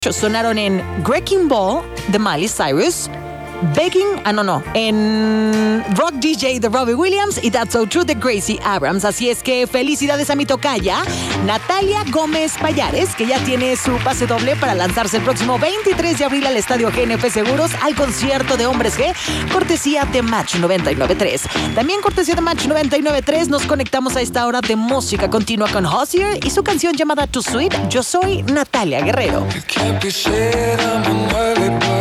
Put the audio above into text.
Sonaron en Wrecking Ball de Miley Cyrus, en Rock DJ de Robbie Williams y That's So True de Gracie Abrams. Así es que felicidades a mi tocaya, Natalia Gómez Payares, que ya tiene su pase doble para lanzarse el próximo 23 de abril al Estadio GNP Seguros al concierto de Hombres G, cortesía de Match 99.3. También cortesía de Match 99.3 nos conectamos a esta hora de música continua con Hozier y su canción llamada Too Sweet. Yo soy Natalia Guerrero.